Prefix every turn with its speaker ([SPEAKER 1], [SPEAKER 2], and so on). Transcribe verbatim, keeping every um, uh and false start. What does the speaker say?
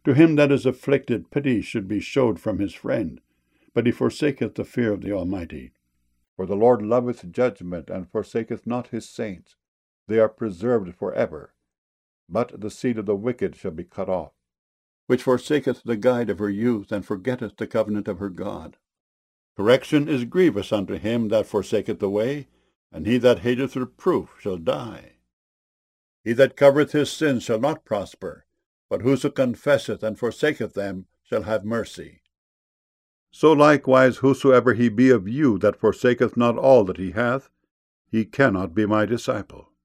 [SPEAKER 1] To him that is afflicted, pity should be showed from his friend, but he forsaketh the fear of the Almighty.
[SPEAKER 2] For the Lord loveth judgment, and forsaketh not his saints. They are preserved for ever. But the seed of the wicked shall be cut off,
[SPEAKER 1] which forsaketh the guide of her youth, and forgetteth the covenant of her God. Correction is grievous unto him that forsaketh the way, and he that hateth reproof shall die. He that covereth his sins shall not prosper, but whoso confesseth and forsaketh them shall have mercy. So likewise whosoever he be of you that forsaketh not all that he hath, he cannot be my disciple.